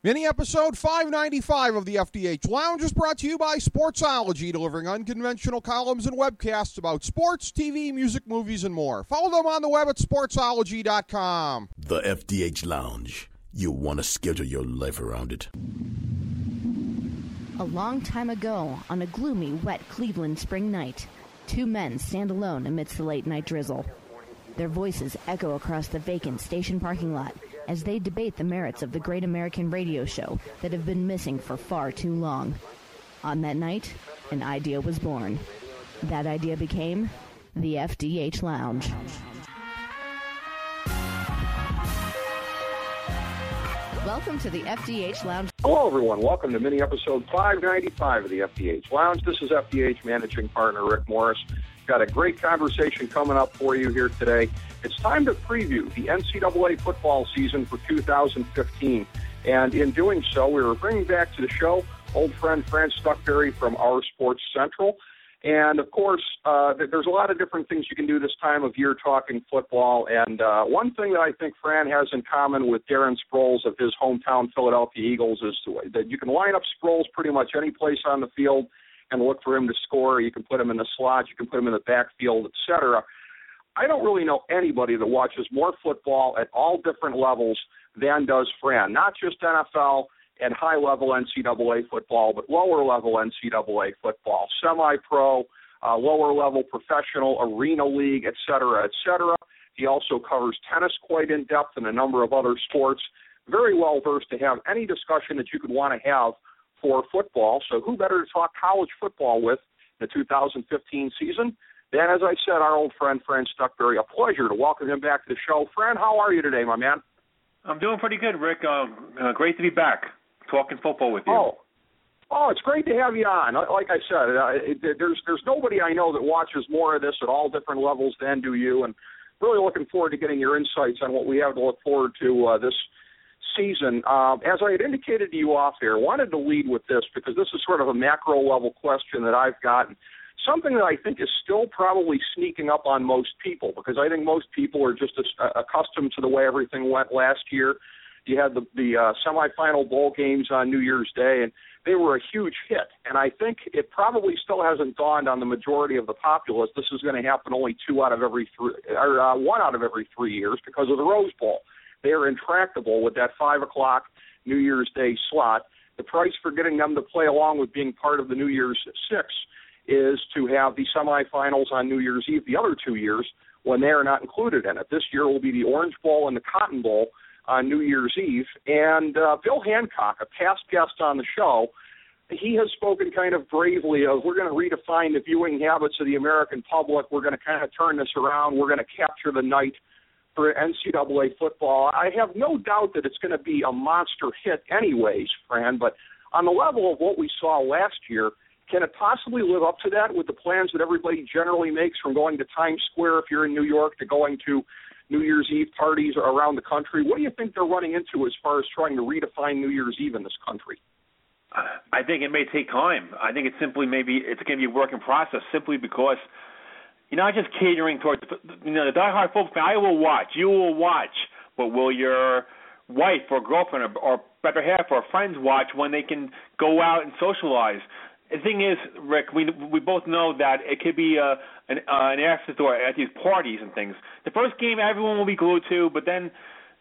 Mini episode 595 of the FDH Lounge is brought to you by Sportsology, delivering unconventional columns and webcasts about sports, TV, music, movies, and more. Follow them on the web at sportsology.com. The FDH Lounge. You want to schedule your life around it. A long time ago, on a gloomy, wet Cleveland spring night, two men stand alone amidst the late-night drizzle. Their voices echo across the vacant station parking lot as they debate the merits of the great American radio show that have been missing for far too long. On that night, an idea was born. That idea became the FDH Lounge. Welcome to the FDH Lounge. Hello, everyone. Welcome to mini episode 595 of the FDH Lounge. This is FDH managing partner Rick Morris. Got a great conversation coming up for you here today. It's time to preview the NCAA football season for 2015. And in doing so, we were bringing back to the show old friend Fran Stuckberry from Our Sports Central. And, of course, there's a lot of different things you can do this time of year talking football. And one thing that I think Fran has in common with Darren Sproles of his hometown Philadelphia Eagles is that you can line up Sproles pretty much any place on the field and look for him to score. You can put him in the slot. You can put him in the backfield, etc. I don't really know anybody that watches more football at all different levels than does Fran, not just NFL and high-level NCAA football, but lower-level NCAA football, semi-pro, lower-level professional, arena league, et cetera, et cetera. He also covers tennis quite in-depth and a number of other sports. Very well-versed to have any discussion that you could want to have for football. So who better to talk college football with the 2015 season than, as I said, our old friend, Fran Stuckberry. A pleasure to welcome him back to the show. Fran, how are you today, my man? I'm doing pretty good, Rick. Great to be back talking football with you. Oh, it's great to have you on. Like I said, there's nobody I know that watches more of this at all different levels than do you, and really looking forward to getting your insights on what we have to look forward to this season. As I had indicated to you off air, wanted to lead with this because this is sort of a macro-level question that I've gotten. Something that I think is still probably sneaking up on most people, because I think most people are just accustomed to the way everything went last year. You had the semifinal bowl games on New Year's Day, and they were a huge hit. And I think it probably still hasn't dawned on the majority of the populace this is going to happen only one out of every 3 years because of the Rose Bowl. They are intractable with that 5 o'clock New Year's Day slot. The price for getting them to play along with being part of the New Year's Six is to have the semifinals on New Year's Eve the other 2 years when they are not included in it. This year will be the Orange Bowl and the Cotton Bowl on New Year's Eve. And Bill Hancock, a past guest on the show, he has spoken kind of bravely of, we're going to redefine the viewing habits of the American public. We're going to kind of turn this around. We're going to capture the night for NCAA football. I have no doubt that it's going to be a monster hit anyways, Fran, but on the level of what we saw last year, can it possibly live up to that with the plans that everybody generally makes, from going to Times Square if you're in New York to going to New Year's Eve parties around the country? What do you think they're running into as far as trying to redefine New Year's Eve in this country? I think it may take time. I think it's going to be a work in process, simply because you're not just catering towards the diehard football fan. I will watch. You will watch. But will your wife or girlfriend or better half or friends watch when they can go out and socialize? The thing is, Rick, we both know that it could be an afterthought at these parties and things. The first game everyone will be glued to, but then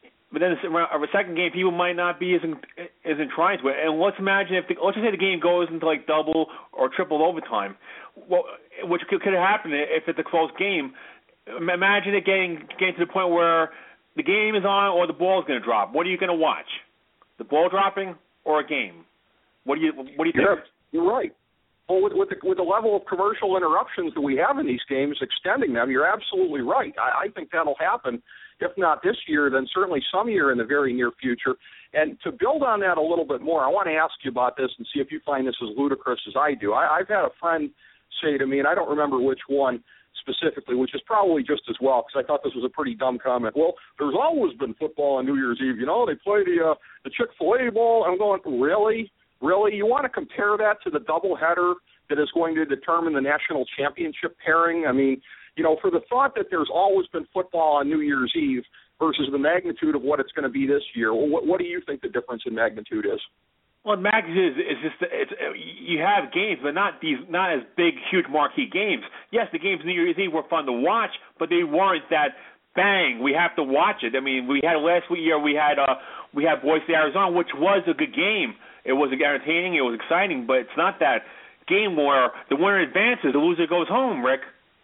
the second game people might not be as entwined with. And let's imagine let's just say the game goes into like double or triple overtime, which could happen if it's a close game. Imagine it getting to the point where the game is on or the ball is going to drop. What are you going to watch? The ball dropping or a game? What do you think? You're right. Well, with the level of commercial interruptions that we have in these games, extending them, you're absolutely right. I think that'll happen, if not this year, then certainly some year in the very near future. And to build on that a little bit more, I want to ask you about this and see if you find this as ludicrous as I do. I've had a friend say to me, and I don't remember which one specifically, which is probably just as well, because I thought this was a pretty dumb comment. Well, there's always been football on New Year's Eve. They play the Chick-fil-A Bowl. I'm going, really? Really? You want to compare that to the doubleheader that is going to determine the national championship pairing? I mean, for the thought that there's always been football on New Year's Eve, versus the magnitude of what it's going to be this year. What do you think the difference in magnitude is? Well, magnitude is just you have games, but not as big, huge marquee games. Yes, the games New Year's Eve were fun to watch, but they weren't that bang. We have to watch it. I mean, we had last year. We had Boise, Arizona, which was a good game. It was entertaining. It was exciting, but it's not that game where the winner advances, the loser goes home, Rick.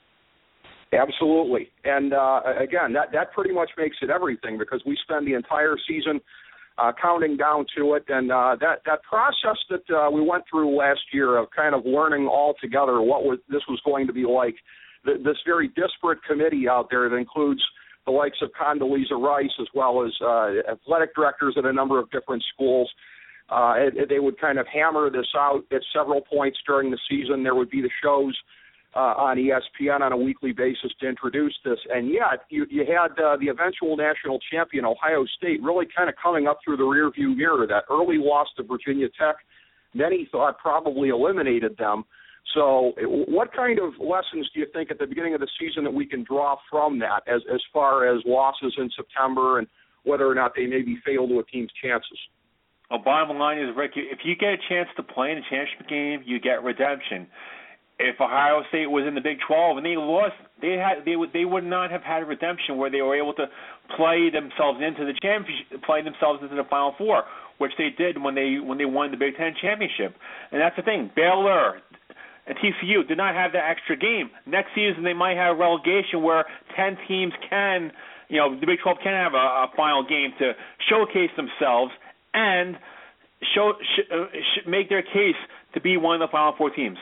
Absolutely. And, again, that pretty much makes it everything because we spend the entire season counting down to it. And that process that we went through last year of kind of learning all together what this was going to be like, this very disparate committee out there that includes the likes of Condoleezza Rice as well as athletic directors at a number of different schools. They would kind of hammer this out at several points during the season. There would be the shows on ESPN on a weekly basis to introduce this. And yet you had the eventual national champion, Ohio State, really kind of coming up through the rearview mirror. That early loss to Virginia Tech, many thought probably eliminated them. So what kind of lessons do you think at the beginning of the season that we can draw from that as far as losses in September and whether or not they maybe fail to a team's chances? Well, bottom line is, Rick, if you get a chance to play in a championship game, you get redemption. If Ohio State was in the Big 12 and they lost, they would not have had a redemption where they were able to play themselves into the championship, play themselves into the Final Four, which they did when they won the Big Ten championship. And that's the thing. Baylor and TCU did not have that extra game. Next season they might have relegation where 10 teams can, the Big 12 can have a final game to showcase themselves and make their case to be one of the Final Four teams.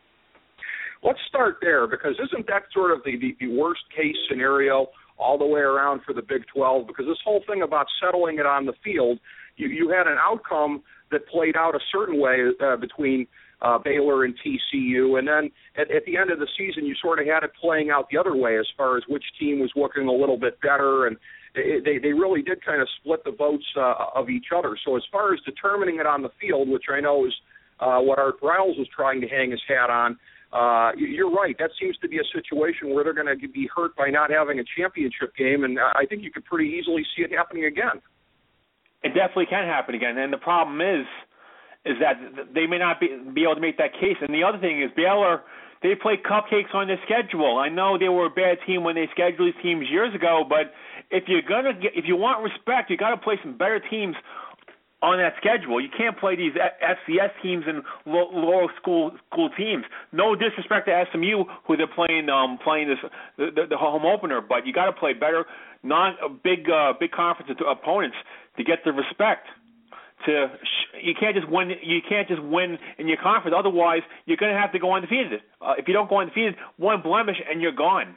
Let's start there because isn't that sort of the worst case scenario all the way around for the Big 12? Because this whole thing about settling it on the field, you had an outcome that played out a certain way between Baylor and TCU, and then at the end of the season you sort of had it playing out the other way as far as which team was looking a little bit better, and they really did kind of split the votes of each other. So as far as determining it on the field, which I know is what Art Briles was trying to hang his hat on, you're right. That seems to be a situation where they're going to be hurt by not having a championship game, and I think you could pretty easily see it happening again. It definitely can happen again, and the problem is that they may not be able to make that case. And the other thing is Baylor, they played cupcakes on their schedule. I know they were a bad team when they scheduled these teams years ago, but if you want respect, you got to play some better teams on that schedule. You can't play these FCS teams and lower school teams. No disrespect to SMU, who they're playing the home opener, but you got to play better, big conference opponents to get the respect. You can't just win. You can't just win in your conference. Otherwise, you're going to have to go undefeated. If you don't go undefeated, one blemish and you're gone.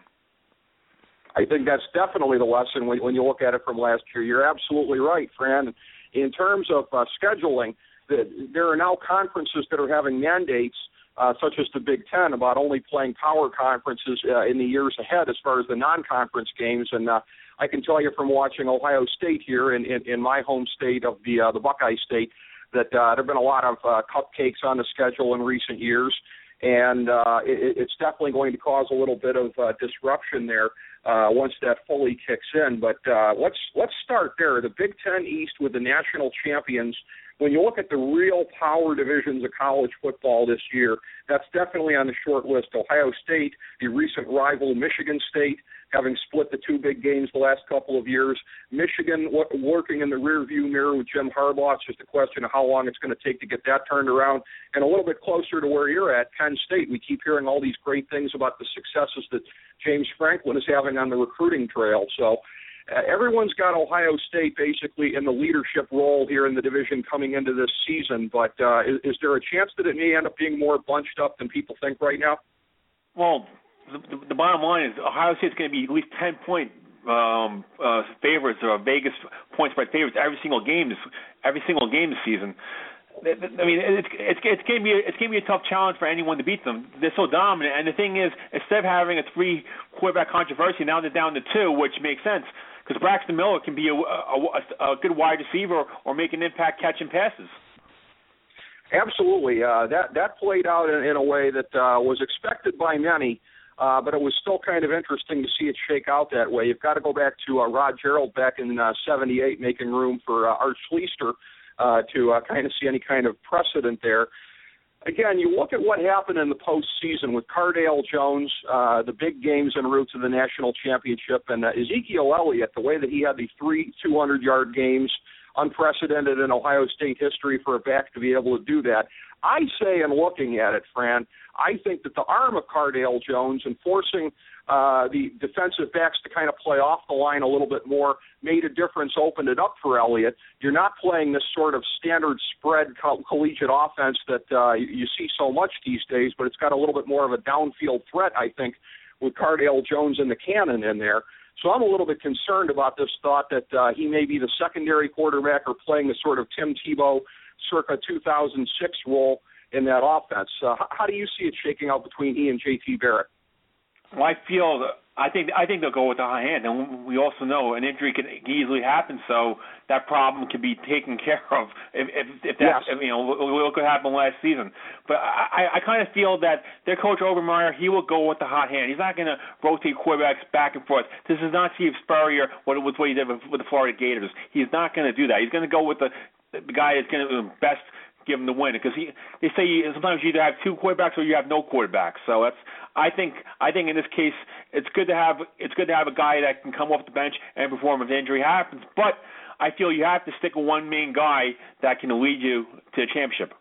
I think that's definitely the lesson when you look at it from last year. You're absolutely right, Fran. In terms of scheduling, there are now conferences that are having mandates, such as the Big Ten, about only playing power conferences in the years ahead as far as the non-conference games. And I can tell you from watching Ohio State here in my home state of the Buckeye State that there have been a lot of cupcakes on the schedule in recent years. And it's definitely going to cause a little bit of disruption there once that fully kicks in. But let's start there. The Big Ten East with the national champions. When you look at the real power divisions of college football this year, that's definitely on the short list. Ohio State, the recent rival Michigan State, having split the two big games the last couple of years. Michigan working in the rearview mirror with Jim Harbaugh. It's just a question of how long it's going to take to get that turned around. And a little bit closer to where you're at, Penn State. We keep hearing all these great things about the successes that James Franklin is having on the recruiting trail. So everyone's got Ohio State basically in the leadership role here in the division coming into this season. But is there a chance that it may end up being more bunched up than people think right now? Well, the bottom line is Ohio State's going to be at least 10-point favorites or Vegas point spread favorites every single game this season. I mean, it's going to be a tough challenge for anyone to beat them. They're so dominant, and the thing is, instead of having a 3-quarterback controversy, now they're down to 2, which makes sense because Braxton Miller can be a good wide receiver or make an impact catching passes. Absolutely, that played out in a way that was expected by many. but it was still kind of interesting to see it shake out that way. You've got to go back to Rod Gerald back in '78, making room for Art Schlichter to kind of see any kind of precedent there. Again, you look at what happened in the postseason with Cardale Jones, the big games en route to the national championship, and Ezekiel Elliott, the way that he had the 3 200-yard games, unprecedented in Ohio State history for a back to be able to do that. I say, in looking at it, Fran, I think that the arm of Cardale Jones and forcing the defensive backs to kind of play off the line a little bit more made a difference, opened it up for Elliott. You're not playing this sort of standard spread collegiate offense that you see so much these days, but it's got a little bit more of a downfield threat, I think, with Cardale Jones and the cannon in there. So I'm a little bit concerned about this thought that he may be the secondary quarterback or playing the sort of Tim Tebow circa 2006 role in that offense. How do you see it shaking out between he and J.T. Barrett? Well, I think they'll go with the high hand, and we also know an injury can easily happen, so that problem can be taken care of if that's, yes. What could happen last season. But I kind of feel that their coach Obermeyer, he will go with the hot hand. He's not going to rotate quarterbacks back and forth. This is not Steve Spurrier with what he did with the Florida Gators. He's not going to do that. He's going to go with the guy that's going to best give him the win, because they say sometimes you either have two quarterbacks or you have no quarterbacks. So I think in this case it's good to have a guy that can come off the bench and perform if the injury happens. But I feel you have to stick with one main guy that can lead you to a championship.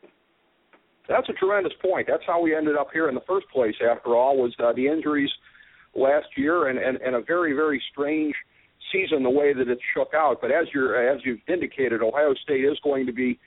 That's a tremendous point. That's how we ended up here in the first place. After all, was the injuries last year and a very, very strange season the way that it shook out. But as you've indicated, Ohio State is going to be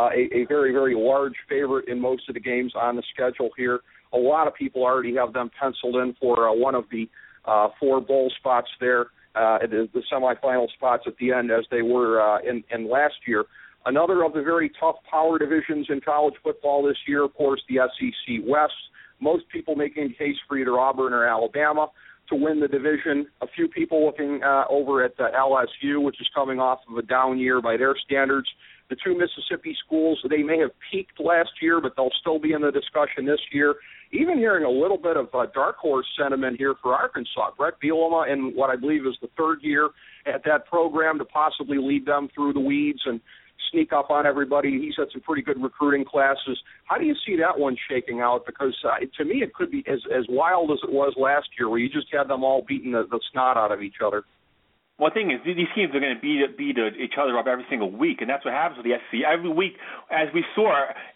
a very, very large favorite in most of the games on the schedule here. A lot of people already have them penciled in for one of the 4 bowl spots there, the semifinal spots at the end, as they were in last year. Another of the very tough power divisions in college football this year, of course, the SEC West. Most people making a case for either Auburn or Alabama to win the division. A few people looking over at LSU, which is coming off of a down year by their standards. The 2 Mississippi schools, they may have peaked last year, but they'll still be in the discussion this year. Even hearing a little bit of dark horse sentiment here for Arkansas. Brett Bielema in what I believe is the 3rd year at that program to possibly lead them through the weeds and sneak up on everybody. He's had some pretty good recruiting classes. How do you see that one shaking out? Because to me it could be as wild as it was last year, where you just had them all beating the snot out of each other. Well, the thing is, these teams are going to beat each other up every single week, and that's what happens with the SEC. Every week, as we saw,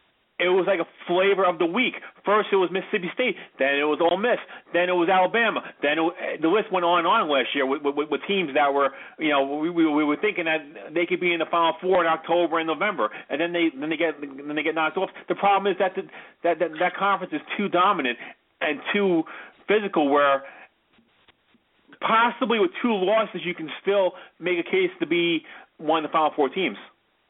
it was like a flavor of the week. First, it was Mississippi State, then it was Ole Miss, then it was Alabama, then the list went on and on last year with teams that were, we were thinking that they could be in the Final Four in October and November, and then they get knocked off. The problem is that that conference is too dominant and too physical, where possibly with 2 losses, you can still make a case to be one of the Final Four teams.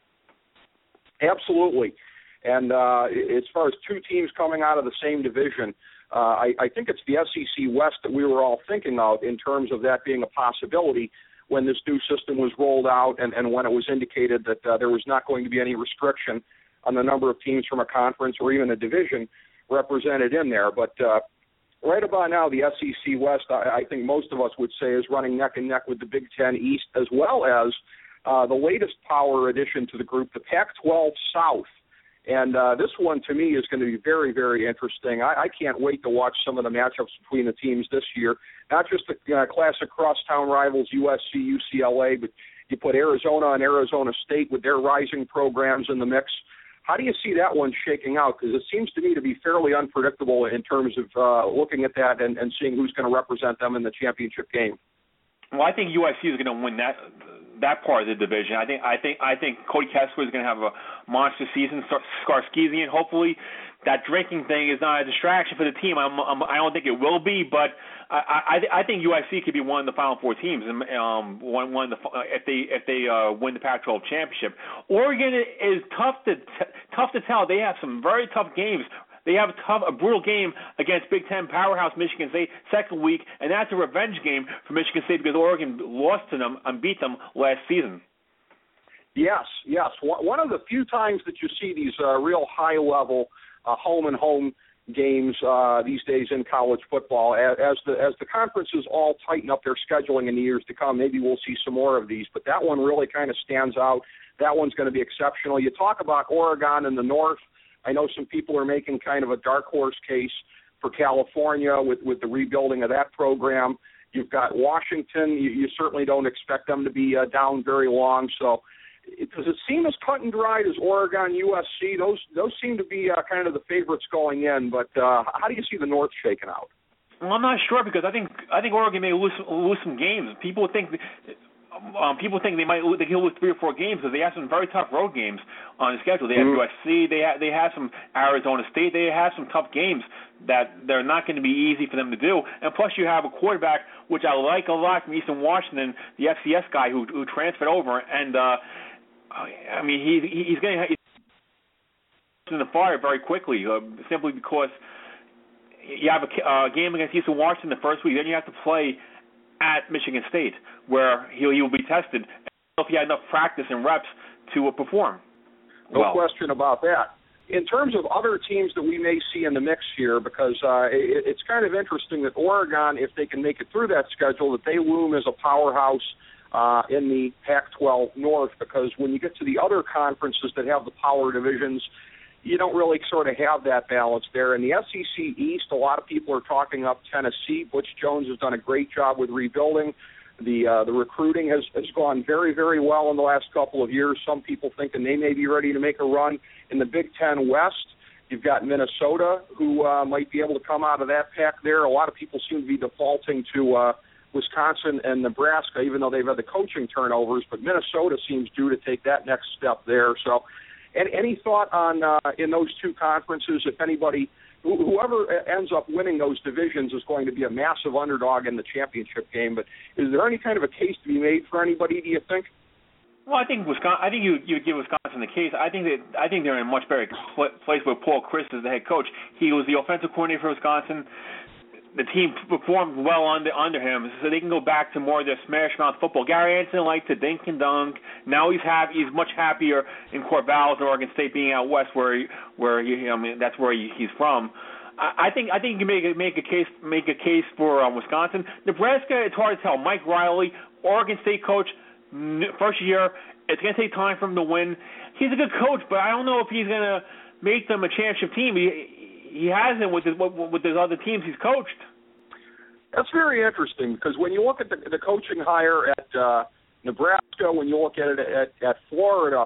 Absolutely. And as far as 2 teams coming out of the same division, I think it's the SEC West that we were all thinking of in terms of that being a possibility when this new system was rolled out and when it was indicated that there was not going to be any restriction on the number of teams from a conference or even a division represented in there. But right about now, the SEC West, I think most of us would say, is running neck and neck with the Big Ten East, as well as the latest power addition to the group, the Pac-12 South. And this one, to me, is going to be very, very interesting. I can't wait to watch some of the matchups between the teams this year. Not just the classic crosstown rivals, USC, UCLA, but you put Arizona and Arizona State with their rising programs in the mix. How do you see that one shaking out? Because it seems to me to be fairly unpredictable in terms of looking at that and seeing who's going to represent them in the championship game. Well, I think USC is going to win that part of the division. I think Cody Kessler is going to have a monster season. Skarskisian, hopefully, that drinking thing is not a distraction for the team. I don't think it will be, but I think USC could be one of the Final Four teams. One of the, if they win the Pac-12 championship. Oregon is tough to tell. They have some very tough games. They have a brutal game against Big Ten powerhouse Michigan State second week, and that's a revenge game for Michigan State because Oregon lost to them and beat them last season. Yes. One of the few times that you see these real high-level home-and-home games these days in college football. As the conferences all tighten up their scheduling in the years to come, maybe we'll see some more of these. But that one really kind of stands out. That one's going to be exceptional. You talk about Oregon in the north. I know some people are making kind of a dark horse case for California with the rebuilding of that program. You've got Washington. You certainly don't expect them to be down very long. So does it seem as cut and dried as Oregon, USC? Those seem to be kind of the favorites going in. But how do you see the North shaking out? Well, I'm not sure because I think Oregon may lose some games. People think they can lose 3 or 4 games because they have some very tough road games on the schedule. They have USC. They have some Arizona State. They have some tough games that they're not going to be easy for them to do. And plus, you have a quarterback which I like a lot from Eastern Washington, the FCS guy who transferred over, and I mean he's getting in the fire very quickly simply because you have a game against Eastern Washington the first week, then you have to play at Michigan State, where he will be tested. I don't know if he had enough practice and reps to perform. No question about that. In terms of other teams that we may see in the mix here, because it's kind of interesting that Oregon, if they can make it through that schedule, that they loom as a powerhouse in the Pac-12 North, because when you get to the other conferences that have the power divisions, you don't really sort of have that balance there. In the SEC East, a lot of people are talking up Tennessee. Butch Jones has done a great job with rebuilding. The recruiting has gone very, very well in the last couple of years. Some people thinking they may be ready to make a run. In the Big Ten West, you've got Minnesota, who might be able to come out of that pack there. A lot of people seem to be defaulting to Wisconsin and Nebraska, even though they've had the coaching turnovers. But Minnesota seems due to take that next step there. So, any thought on in those two conferences, if anybody, whoever ends up winning those divisions is going to be a massive underdog in the championship game. But is there any kind of a case to be made for anybody, do you think? Well, I think Wisconsin. I think you give Wisconsin the case. I think they're in a much better place with Paul Chryst as the head coach. He was the offensive coordinator for Wisconsin. The team performed well under him, so they can go back to more of their smash mouth football. Gary Anderson liked to dink and dunk. Now he's much happier in Corvallis and Oregon State, being out west, that's where he's from. I think you can make a case for Wisconsin. Nebraska, it's hard to tell. Mike Riley, Oregon State coach, first year. It's going to take time for him to win. He's a good coach, but I don't know if he's going to make them a championship team. He hasn't with his other teams he's coached. That's very interesting because when you look at the coaching hire at Nebraska, when you look at it at Florida,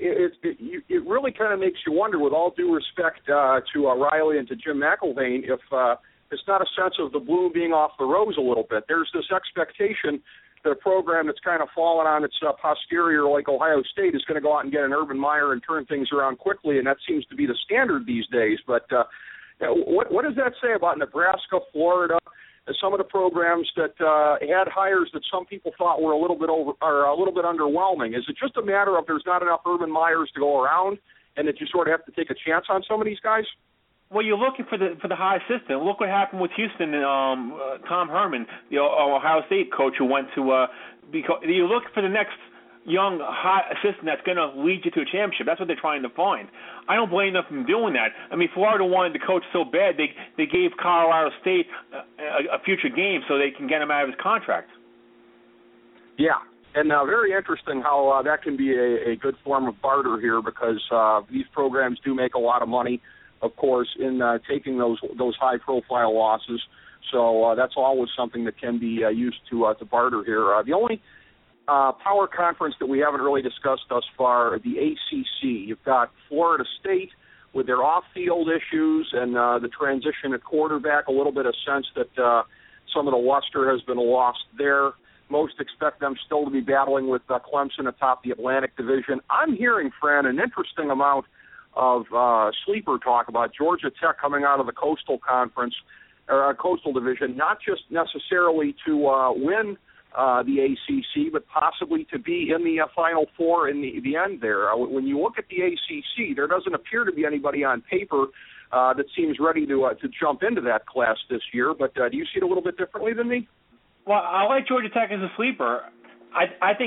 it really kind of makes you wonder, with all due respect to Riley and to Jim McElvain, if it's not a sense of the bloom being off the rose a little bit. There's this expectation that a program that's kind of fallen on its posterior, like Ohio State, is going to go out and get an Urban Meyer and turn things around quickly, and that seems to be the standard these days. But what does that say about Nebraska, Florida, and some of the programs that had hires that some people thought were a little bit underwhelming? Is it just a matter of there's not enough Urban Meyers to go around, and that you sort of have to take a chance on some of these guys? Well, you're looking for the high assistant. Look what happened with Houston and Tom Herman, the Ohio State coach, who went to. Because you look for the next young high assistant that's going to lead you to a championship. That's what they're trying to find. I don't blame them for doing that. I mean, Florida wanted the coach so bad they gave Colorado State a future game so they can get him out of his contract. Yeah. And very interesting how that can be a good form of barter here, because these programs do make a lot of money, of course, in taking those high-profile losses. So that's always something that can be used to barter here. The only power conference that we haven't really discussed thus far, the ACC. You've got Florida State with their off-field issues and the transition at quarterback, a little bit of sense that some of the luster has been lost there. Most expect them still to be battling with Clemson atop the Atlantic Division. I'm hearing, Fran, an interesting amount of sleeper talk about Georgia Tech coming out of the Coastal Conference, or Coastal Division, not just necessarily to win the ACC, but possibly to be in the Final Four in the end there. When you look at the ACC, there doesn't appear to be anybody on paper that seems ready to jump into that class this year, but do you see it a little bit differently than me? Well, I like Georgia Tech as a sleeper. I think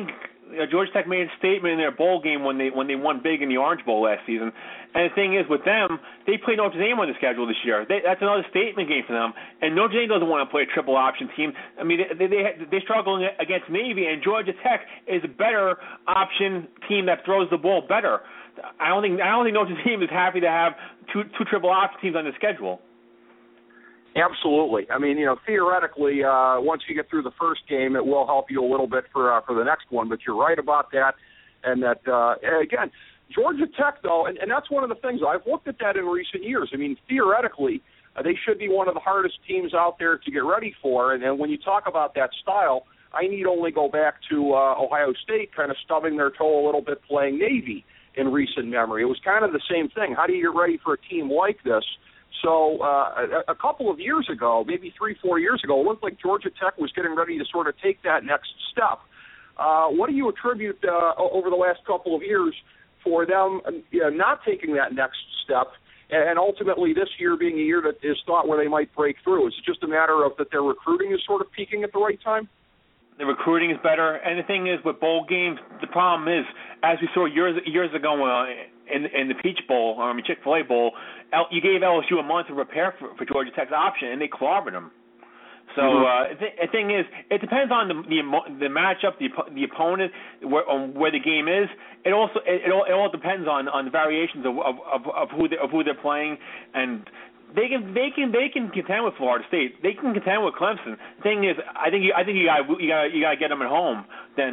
Georgia Tech made a statement in their bowl game when they won big in the Orange Bowl last season. And the thing is, with them, they play Notre Dame on the schedule this year. That's another statement game for them. And Notre Dame doesn't want to play a triple option team. I mean, they struggle against Navy, and Georgia Tech is a better option team that throws the ball better. I don't think Notre Dame is happy to have two triple option teams on the schedule. Absolutely. I mean, theoretically, once you get through the first game, it will help you a little bit for the next one. But you're right about that. And that, again, Georgia Tech, though, and that's one of the things, I've looked at that in recent years. I mean, theoretically, they should be one of the hardest teams out there to get ready for. And when you talk about that style, I need only go back to Ohio State kind of stubbing their toe a little bit playing Navy in recent memory. It was kind of the same thing. How do you get ready for a team like this? So a couple of years ago, maybe 3-4 years ago, it looked like Georgia Tech was getting ready to sort of take that next step. What do you attribute over the last couple of years for them not taking that next step, and ultimately this year being a year that is thought where they might break through? Is it just a matter of that their recruiting is sort of peaking at the right time? The recruiting is better, and the thing is with bowl games, the problem is, as we saw years ago in the Peach Bowl, Chick-fil-A Bowl, you gave LSU a month to prepare for Georgia Tech's option, and they clobbered them. So the thing is, it depends on the matchup, the opponent, where the game is. It all depends on the variations of who they're playing, and they can contend with Florida State. They can contend with Clemson. The thing is, I think you gotta get them at home. Then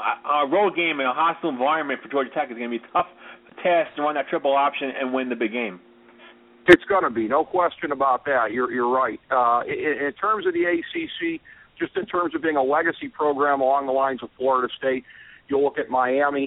a road game in a hostile environment for Georgia Tech is going to be a tough task to run that triple option and win the big game. It's going to be, no question about that. You're right. In terms of the ACC, just in terms of being a legacy program along the lines of Florida State, you'll look at Miami.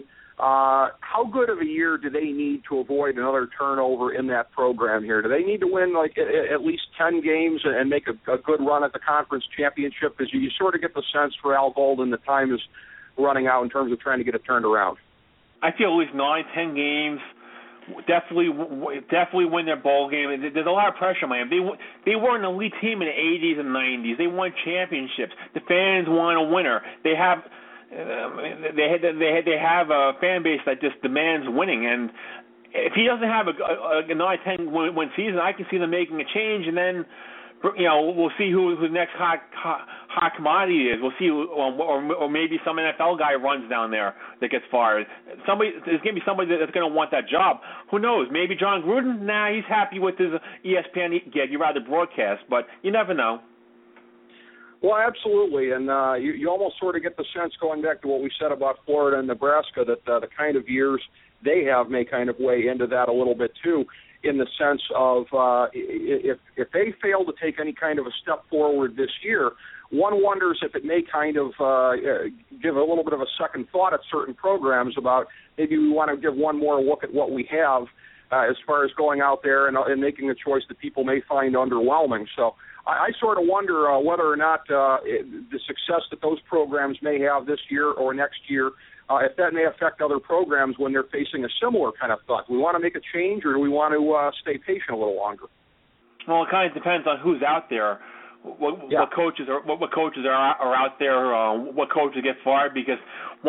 How good of a year do they need to avoid another turnover in that program here? Do they need to win like at least 10 games and make a good run at the conference championship? Because you sort of get the sense for Al Golden the time is running out in terms of trying to get it turned around. I feel at least 9-10 games. Definitely win their bowl game. There's a lot of pressure on them. They were an elite team in the 80s and 90s. They won championships. The fans want a winner. They have a fan base that just demands winning. And if he doesn't have a 9-10 win season, I can see them making a change, and then we'll see who the next hot commodity is. We'll see, or maybe some NFL guy runs down there that gets fired. There's going to be somebody that's going to want that job. Who knows? Maybe John Gruden? Nah, he's happy with his ESPN gig. He'd rather broadcast, but you never know. Well, absolutely, and you almost sort of get the sense, going back to what we said about Florida and Nebraska, that the kind of years they have may kind of weigh into that a little bit too, in the sense of if they fail to take any kind of a step forward this year, one wonders if it may kind of give a little bit of a second thought at certain programs about maybe we want to give one more look at what we have as far as going out there and making a choice that people may find underwhelming. So I sort of wonder whether or not the success that those programs may have this year or next year, if that may affect other programs when they're facing a similar kind of thought. Do we want to make a change, or do we want to stay patient a little longer? Well, it kind of depends on who's out there. What coaches are out there? What coaches get fired? Because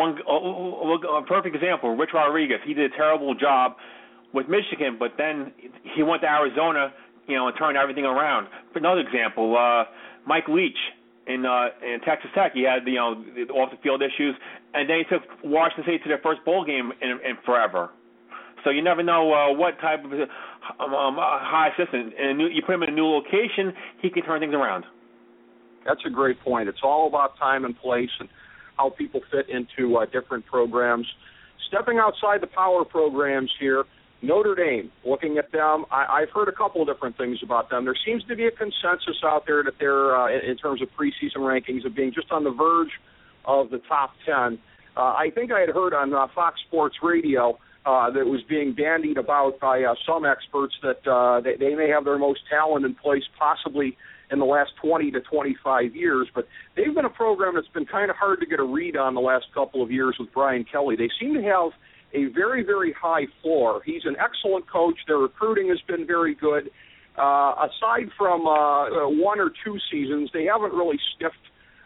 a perfect example, Rich Rodriguez. He did a terrible job with Michigan, but then he went to Arizona, and turned everything around. For another example, Mike Leach in Texas Tech. He had the off the field issues, and then he took Washington State to their first bowl game in forever. So you never know what type of high assistant, and you put him in a new location, he can turn things around. That's a great point. It's all about time and place and how people fit into different programs. Stepping outside the power programs here, Notre Dame, looking at them, I've heard a couple of different things about them. There seems to be a consensus out there that they're, in terms of preseason rankings, of being just on the verge of the top 10. I think I had heard on Fox Sports Radio that was being bandied about by some experts that they may have their most talent in place possibly in the last 20 to 25 years. But they've been a program that's been kind of hard to get a read on the last couple of years with Brian Kelly. They seem to have a very, very high floor. He's an excellent coach. Their recruiting has been very good. Aside from one or two seasons, they haven't really sniffed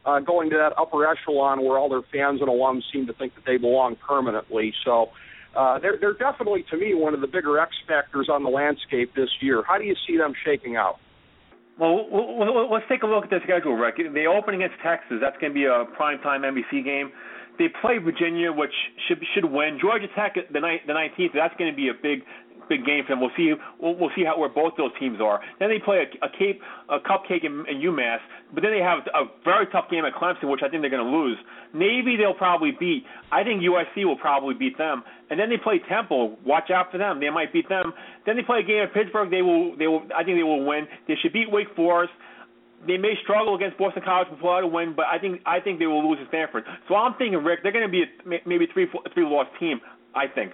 going to that upper echelon where all their fans and alums seem to think that they belong permanently. So they're definitely, to me, one of the bigger X factors on the landscape this year. How do you see them shaking out? Well, let's take a look at the schedule, Rick. They open against Texas. That's going to be a primetime NBC game. They play Virginia, which should win. Georgia Tech, the 19th. That's going to be a big game for them. We'll see where both those teams are. Then they play a cupcake in UMass, but then they have a very tough game at Clemson, which I think they're going to lose. Navy they'll probably beat. I think USC will probably beat them. And then they play Temple. Watch out for them. They might beat them. Then they play a game at Pittsburgh. I think they will win. They should beat Wake Forest. They may struggle against Boston College and Florida to win, but I think they will lose to Stanford. So I'm thinking, Rick, they're going to be maybe a three-loss team, I think.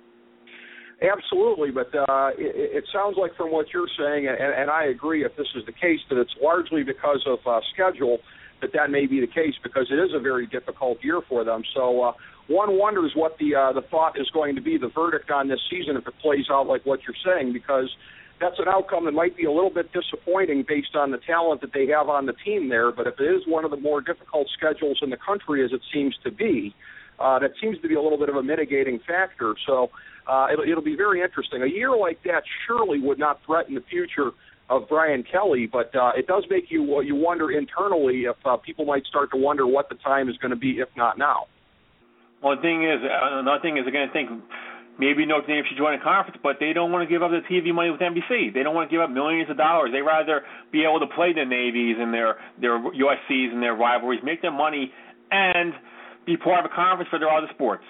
Absolutely, but it sounds like from what you're saying, and I agree if this is the case, that it's largely because of schedule that may be the case, because it is a very difficult year for them. So one wonders what the thought is going to be, the verdict on this season, if it plays out like what you're saying, because that's an outcome that might be a little bit disappointing based on the talent that they have on the team there. But if it is one of the more difficult schedules in the country, as it seems to be, that seems to be a little bit of a mitigating factor. So it'll be very interesting. A year like that surely would not threaten the future of Brian Kelly, but it does make you wonder internally if people might start to wonder what the time is going to be, if not now. Well, another thing is, again, I think maybe Notre Dame should join a conference, but they don't want to give up the TV money with NBC. They don't want to give up millions of dollars. They'd rather be able to play their Navies and their USCs and their rivalries, make their money, and be part of a conference for their other sports.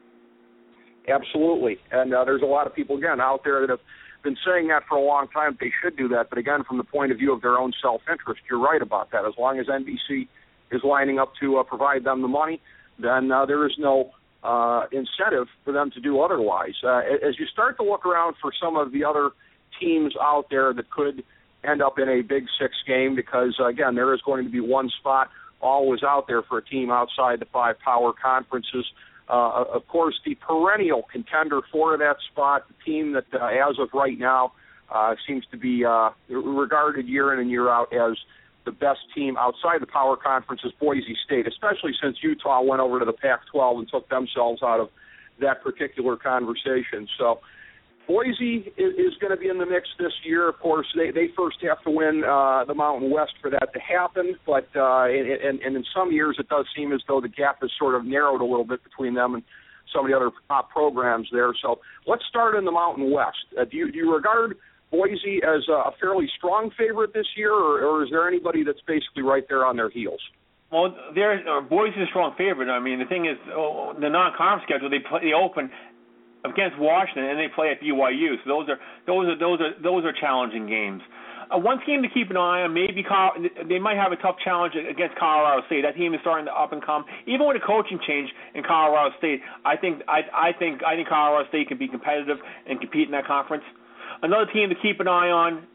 Absolutely. And there's a lot of people, again, out there that have been saying that for a long time. They should do that. But, again, from the point of view of their own self-interest, you're right about that. As long as NBC is lining up to provide them the money, then there is no incentive for them to do otherwise. As you start to look around for some of the other teams out there that could end up in a Big Six game, because, again, there is going to be one spot always out there for a team outside the 5 power conferences. Of course, the perennial contender for that spot, the team that, as of right now, seems to be regarded year in and year out as the best team outside the power conference, is Boise State, especially since Utah went over to the Pac-12 and took themselves out of that particular conversation. So Boise is going to be in the mix this year. Of course, they first have to win the Mountain West for that to happen, but and in some years it does seem as though the gap has sort of narrowed a little bit between them and some of the other top programs there. So let's start in the Mountain West. Do you regard Boise as a fairly strong favorite this year, or is there anybody that's basically right there on their heels? Well, Boise is a strong favorite. I mean, the thing is, the non-conference schedule, they open against Washington and they play at BYU. So those are challenging games. One team to keep an eye on, they might have a tough challenge against Colorado State. That team is starting to up and come. Even with a coaching change in Colorado State, I think Colorado State can be competitive and compete in that conference. Another team to keep an eye on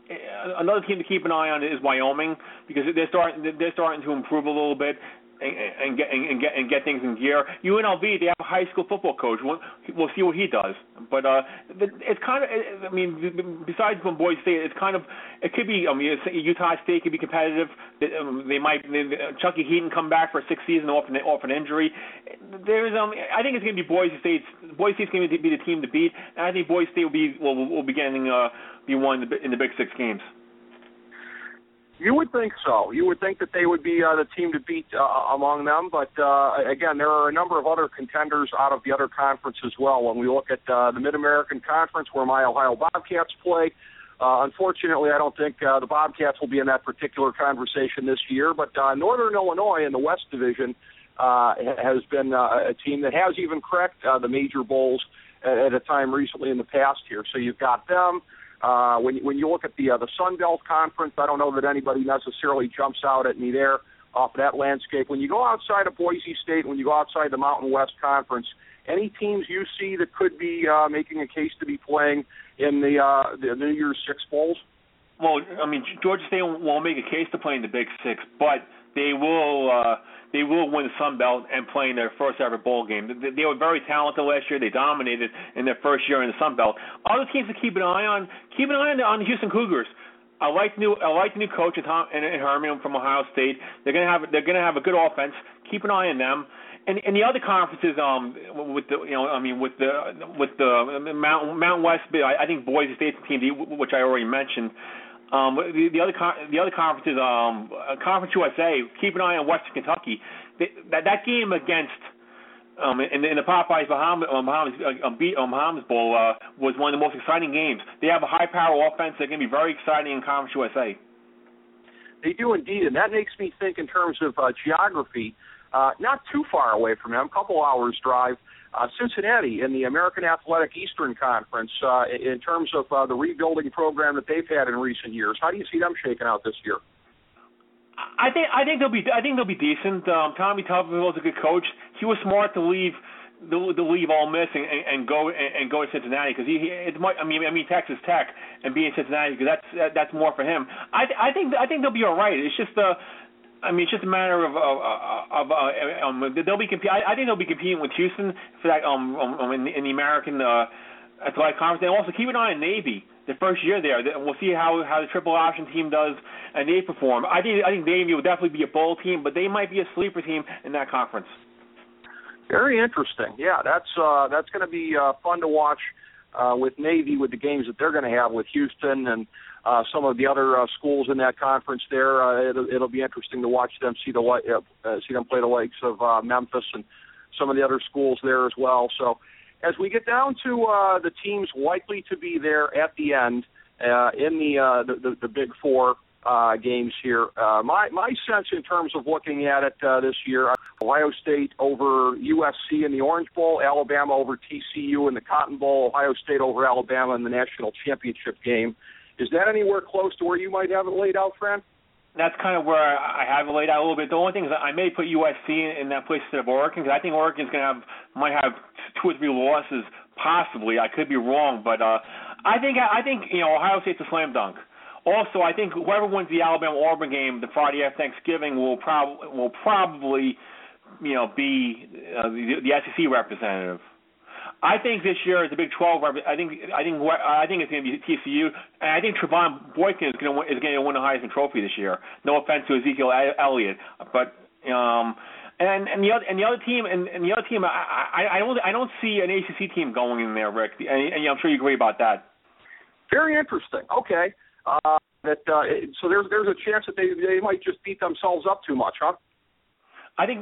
is Wyoming, because they're starting to improve a little bit and get things in gear. UNLV, they have a high school football coach. We'll see what he does. But it's kind of, I mean, besides from Boise State, it could be. I mean, Utah State could be competitive. They might Chucky Heaton come back for a 6th season off an injury. I think it's going to be Boise State. Boise State's going to be the team to beat, and I think Boise State will be one in the Big Six games. You would think so. You would think that they would be the team to beat among them. But, again, there are a number of other contenders out of the other conference as well. When we look at the Mid-American Conference, where my Ohio Bobcats play, unfortunately, I don't think the Bobcats will be in that particular conversation this year. But Northern Illinois in the West Division has been a team that has even cracked the major bowls at a time recently in the past here. So you've got them. When you look at the Sun Belt Conference, I don't know that anybody necessarily jumps out at me there off that landscape. When you go outside of Boise State, when you go outside the Mountain West Conference, any teams you see that could be making a case to be playing in the New Year's Six bowls? Well, I mean, Georgia State won't make a case to play in the Big Six, but they will win the Sun Belt and play in their first ever bowl game. They were very talented last year. They dominated in their first year in the Sun Belt. Other teams to keep an eye on the Houston Cougars. I like the new coach and Herman from Ohio State. They're gonna have a good offense. Keep an eye on them. And the other conferences, with the Mountain West, I think Boise State's the team, which I already mentioned. The other conferences, Conference USA. Keep an eye on Western Kentucky. That game against in the Popeyes Bahamas Bowl was one of the most exciting games. They have a high-power offense. They're going to be very exciting in Conference USA. They do indeed, and that makes me think in terms of geography. Not too far away from them, a couple hours drive, Cincinnati in the American Athletic Eastern Conference. In terms of the rebuilding program that they've had in recent years, how do you see them shaking out this year? I think they'll be decent. Tommy Tuberville's a good coach. He was smart to leave Ole Miss and go to Cincinnati because Texas Tech and be in Cincinnati because that's more for him. I think they'll be all right. It's just it's just a matter of they'll be I think they'll be competing with Houston for that in the American Athletic Conference. And also keep an eye on Navy. The first year there, we'll see how the triple option team does and they perform. I think Navy will definitely be a bowl team, but they might be a sleeper team in that conference. Very interesting. Yeah, that's going to be fun to watch with Navy with the games that they're going to have with Houston and some of the other schools in that conference. There, it'll be interesting to watch them see them play the likes of Memphis and some of the other schools there as well. So. As we get down to the teams likely to be there at the end in the Big Four games here, my sense in terms of looking at it this year, Ohio State over USC in the Orange Bowl, Alabama over TCU in the Cotton Bowl, Ohio State over Alabama in the National Championship game. Is that anywhere close to where you might have it laid out, Fran? That's kind of where I have it laid out a little bit. The only thing is I may put USC in that place instead of Oregon because I think Oregon's might have 2 or 3 losses possibly. I could be wrong, but I think Ohio State's a slam dunk. Also, I think whoever wins the Alabama-Auburn game the Friday after Thanksgiving will probably be the SEC representative. I think this year is the Big 12. I think it's going to be TCU, and I think Trevon Boykin is going to win the Heisman Trophy this year. No offense to Ezekiel Elliott, but and the other team, I don't see an ACC team going in there, Rick. And I'm sure you agree about that. Very interesting. Okay, so there's a chance that they might just beat themselves up too much, huh? I think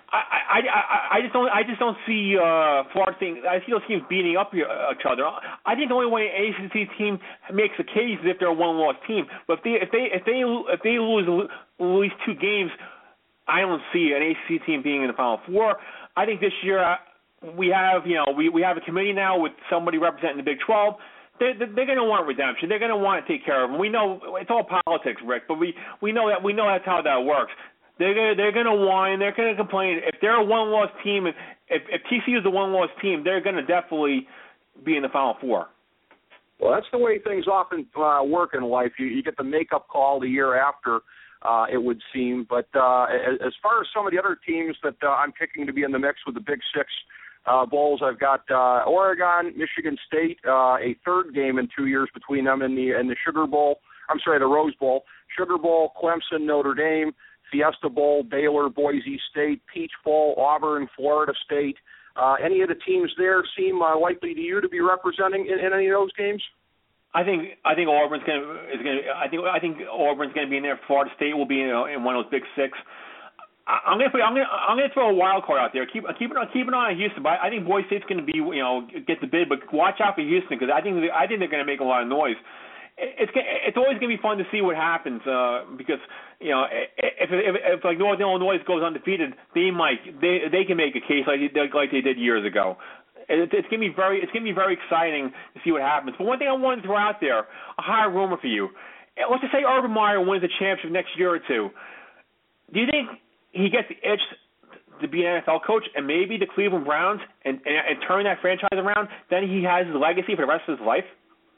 I just don't see Florida thing. I see those teams beating up each other. I think the only way an ACC team makes a case is if they're a one-loss team. But if they lose at least 2 games, I don't see an ACC team being in the Final Four. I think this year we have we have a committee now with somebody representing the Big 12. They're going to want redemption. They're going to want to take care of them. We know it's all politics, Rick, but we know that's how that works. They're going to whine. They're going to complain. If they're a one-loss team, if TCU is a one-loss team, they're going to definitely be in the Final Four. Well, that's the way things often work in life. You get the makeup call the year after, it would seem. But as far as some of the other teams that I'm picking to be in the mix with the Big Six bowls, I've got Oregon, Michigan State, a third game in 2 years between them in the Sugar Bowl. I'm sorry, the Rose Bowl. Sugar Bowl, Clemson, Notre Dame. Fiesta Bowl, Baylor, Boise State, Peach Bowl, Auburn, Florida State. Any of the teams there seem likely to you to be representing in any of those games? I think Auburn's going to. I think Auburn's going to be in there. Florida State will be in one of those Big Six. I'm going to throw a wild card out there. Keep an eye on Houston. But I think Boise State's going to be get the bid. But watch out for Houston because I think they're going to make a lot of noise. It's always going to be fun to see what happens because if like Northern Illinois goes undefeated, they can make a case like they did years ago. It's going to be very exciting to see what happens. But one thing I wanted to throw out there, a high rumor for you. Let's just say Urban Meyer wins the championship next year or two. Do you think he gets the itch to be an NFL coach and maybe the Cleveland Browns and turn that franchise around? Then he has his legacy for the rest of his life.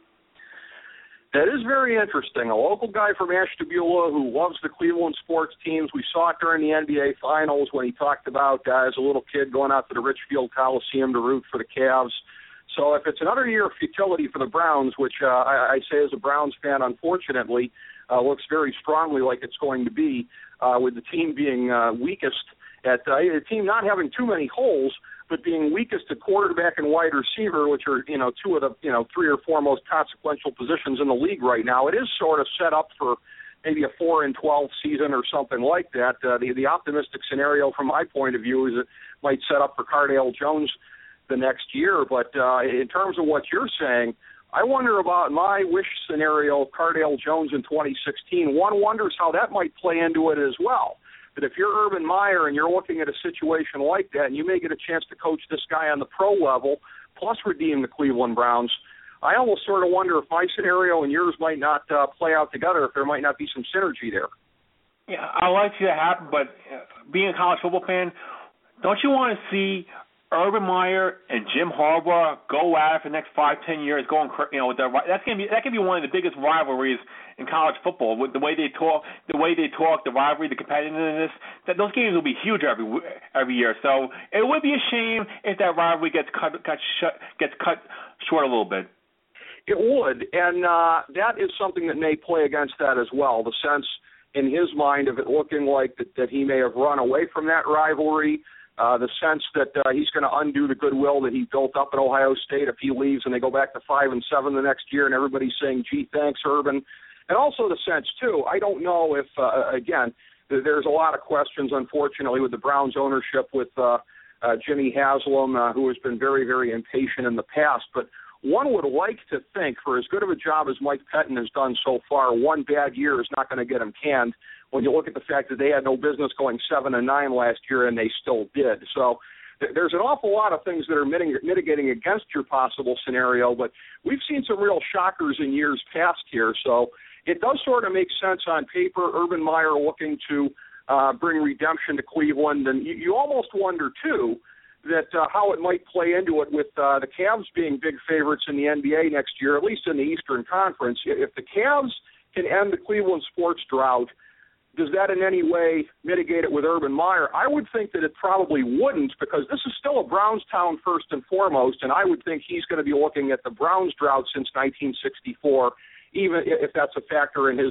That is very interesting. A local guy from Ashtabula who loves the Cleveland sports teams. We saw it during the NBA Finals when he talked about as a little kid going out to the Richfield Coliseum to root for the Cavs. So if it's another year of futility for the Browns, which I say as a Browns fan, unfortunately, looks very strongly like it's going to be, with the team being weakest at the team not having too many holes, but being weakest at quarterback and wide receiver, which are two of the 3 or 4 most consequential positions in the league right now. It is sort of set up for maybe a 4-12 season or something like that. The optimistic scenario from my point of view is it might set up for Cardale Jones the next year. But in terms of what you're saying, I wonder about my wish scenario of Cardale Jones in 2016. One wonders how that might play into it as well. That if you're Urban Meyer and you're looking at a situation like that and you may get a chance to coach this guy on the pro level, plus redeem the Cleveland Browns, I almost sort of wonder if my scenario and yours might not play out together, if there might not be some synergy there. Yeah, I like to see that happen, but being a college football fan, don't you want to see Urban Meyer and Jim Harbaugh go at it for the next 5-10 years, going with that can be one of the biggest rivalries in college football. With the way they talk, the rivalry, the competitiveness, those games will be huge every year. So it would be a shame if that rivalry gets cut short a little bit. It would, and that is something that may play against that as well. The sense in his mind of it looking like that he may have run away from that rivalry. The sense that he's going to undo the goodwill that he built up at Ohio State if he leaves and they go back to 5-7 the next year and everybody's saying, gee, thanks, Urban. And also the sense, too, I don't know if, again, there's a lot of questions, unfortunately, with the Browns ownership with Jimmy Haslam, who has been very, very impatient in the past. But one would like to think, for as good of a job as Mike Pettin has done so far, one bad year is not going to get him canned when you look at the fact that they had no business going 7-9 last year and they still did. So there's an awful lot of things that are mitigating against your possible scenario, but we've seen some real shockers in years past here. So it does sort of make sense on paper, Urban Meyer looking to bring redemption to Cleveland. And you almost wonder, too, that how it might play into it with the Cavs being big favorites in the NBA next year, at least in the Eastern Conference. If the Cavs can end the Cleveland sports drought, does that in any way mitigate it with Urban Meyer? I would think that it probably wouldn't, because this is still a Browns town first and foremost, and I would think he's going to be looking at the Browns drought since 1964, even if that's a factor in his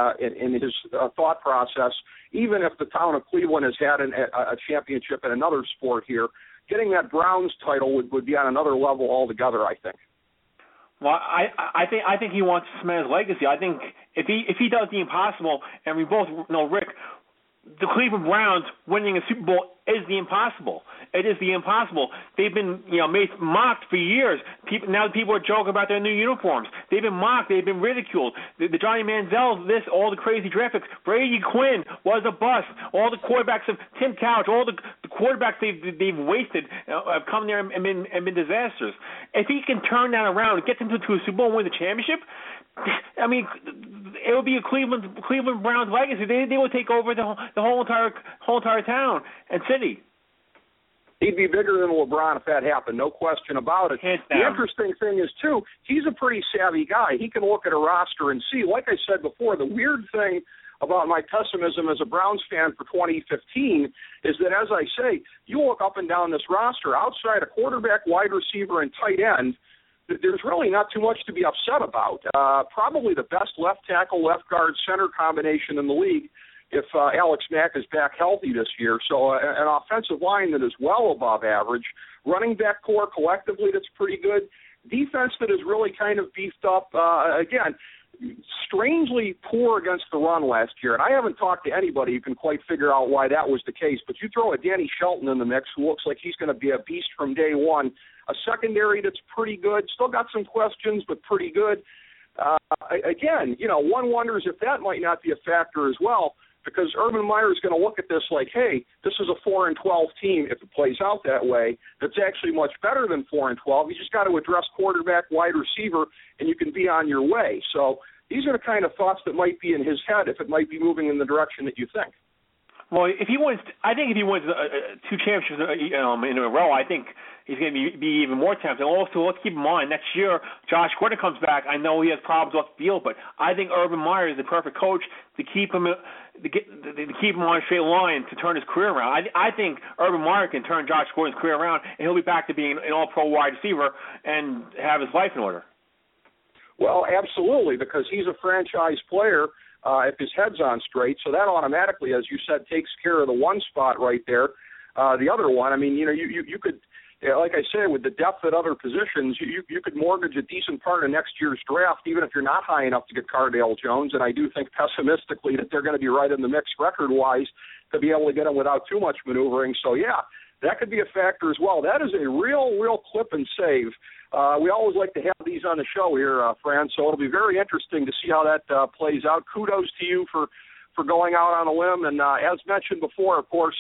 thought process. Even if the town of Cleveland has had a championship in another sport here, getting that Browns title would be on another level altogether, I think. Well, I think he wants to cement his legacy. I think if he does the impossible, and we both know, Rick, the Cleveland Browns winning a Super Bowl is the impossible. It is the impossible. They've been made mocked for years. Now people are joking about their new uniforms. They've been mocked. They've been ridiculed. The Johnny Manziel, all the crazy draft picks. Brady Quinn was a bust. All the quarterbacks of Tim Couch, all the quarterbacks they've wasted have come there and been disasters. If he can turn that around and get them to a Super Bowl and win the championship, I mean, it would be a Cleveland Browns legacy. They would take over the whole entire town and city. He'd be bigger than LeBron if that happened, no question about it. The interesting thing is, too, he's a pretty savvy guy. He can look at a roster and see, like I said before, the weird thing about my pessimism as a Browns fan for 2015 is that, as I say, you look up and down this roster, outside a quarterback, wide receiver, and tight end, there's really not too much to be upset about. Probably the best left tackle, left guard, center combination in the league if Alex Mack is back healthy this year. So an offensive line that is well above average, running back core collectively that's pretty good, defense that is really kind of beefed up. Again, strangely poor against the run last year, and I haven't talked to anybody who can quite figure out why that was the case, but you throw a Danny Shelton in the mix who looks like he's going to be a beast from day one, a secondary that's pretty good, still got some questions, but pretty good. Again, one wonders if that might not be a factor as well, because Urban Meyer is going to look at this like, hey, this is a 4-12 team, if it plays out that way, that's actually much better than 4-12. You just got to address quarterback, wide receiver, and you can be on your way. So these are the kind of thoughts that might be in his head if it might be moving in the direction that you think. Well, if he wins 2 championships in a row, I think he's going to be even more tempted. Also, let's keep in mind, next year, Josh Gordon comes back. I know he has problems off the field, but I think Urban Meyer is the perfect coach to keep him to keep him on a straight line to turn his career around. I think Urban Meyer can turn Josh Gordon's career around, and he'll be back to being an all-pro wide receiver and have his life in order. Well, absolutely, because he's a franchise player if his head's on straight. So that automatically, as you said, takes care of the one spot right there. The other one, I mean, you could, like I said, with the depth at other positions, you could mortgage a decent part of next year's draft, even if you're not high enough to get Cardale Jones. And I do think pessimistically that they're going to be right in the mix record-wise to be able to get him without too much maneuvering. So, yeah, that could be a factor as well. That is a real clip and save. We always like to have these on the show here, Fran, so it'll be very interesting to see how that plays out. Kudos to you for going out on a limb. And as mentioned before, of course,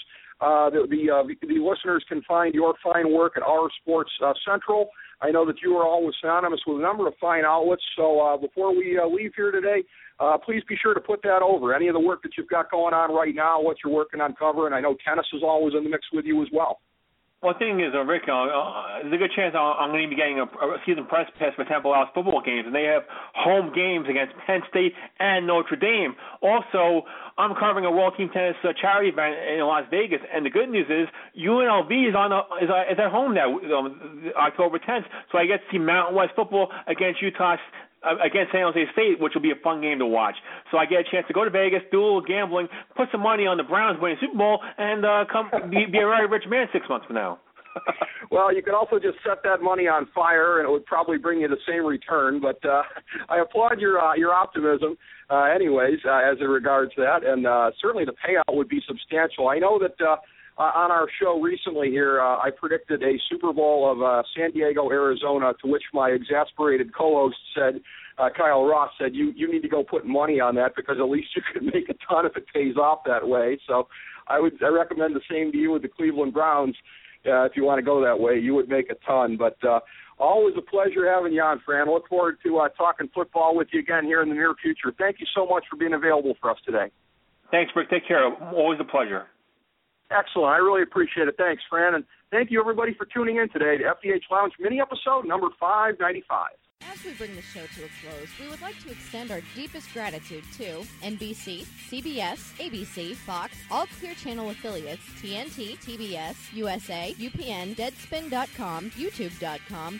the listeners can find your fine work at Our Sports Central. I know that you are always synonymous with a number of fine outlets. So before we leave here today, please be sure to put that over. Any of the work that you've got going on right now, what you're working on covering. I know tennis is always in the mix with you as well. Well, the thing is, Rick, there's a good chance I'm going to be getting a season press pass for Temple House football games, and they have home games against Penn State and Notre Dame. Also, I'm covering a World Team Tennis charity event in Las Vegas, and the good news is UNLV is at home now, October 10th, so I get to see Mountain West football against against San Jose State, which will be a fun game to watch. So I get a chance to go to Vegas, do a little gambling, put some money on the Browns winning the Super Bowl, and be a very rich man 6 months from now. Well, you could also just set that money on fire, and it would probably bring you the same return. But I applaud your optimism, anyways, as it regards that, and certainly the payout would be substantial. I know that on our show recently here, I predicted a Super Bowl of San Diego, Arizona, to which my exasperated co-host said, Kyle Ross said, you need to go put money on that because at least you could make a ton if it pays off that way. So I recommend the same to you with the Cleveland Browns. If you want to go that way, you would make a ton. But always a pleasure having you on, Fran. Look forward to talking football with you again here in the near future. Thank you so much for being available for us today. Thanks, Rick. Take care. Always a pleasure. Excellent. I really appreciate it. Thanks, Fran. And thank you, everybody, for tuning in today to FDH Lounge mini episode number 595. As we bring the show to a close, we would like to extend our deepest gratitude to NBC, CBS, ABC, Fox, all Clear Channel affiliates, TNT, TBS, USA, UPN, Deadspin.com, YouTube.com,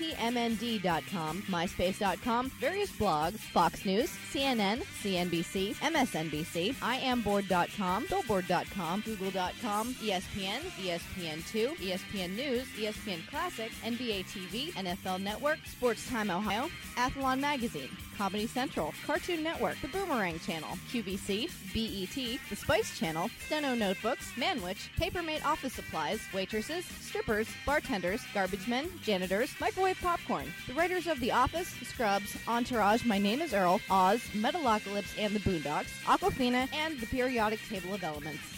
YTMND.com, MySpace.com, various blogs, Fox News, CNN, CNBC, MSNBC, IamBoard.com, Billboard.com, Google.com, ESPN, ESPN2, ESPN News, ESPN Classic, NBA TV, NFL Network, Sports Time Ohio, Athlon Magazine, Comedy Central, Cartoon Network, The Boomerang Channel, QVC, BET, The Spice Channel, Steno Notebooks, Manwich, Papermate Office Supplies, waitresses, strippers, bartenders, garbage men, janitors, microwave popcorn, the writers of The Office, Scrubs, Entourage, My Name is Earl, Oz, Metalocalypse and the Boondocks, Aquafina, and The Periodic Table of Elements.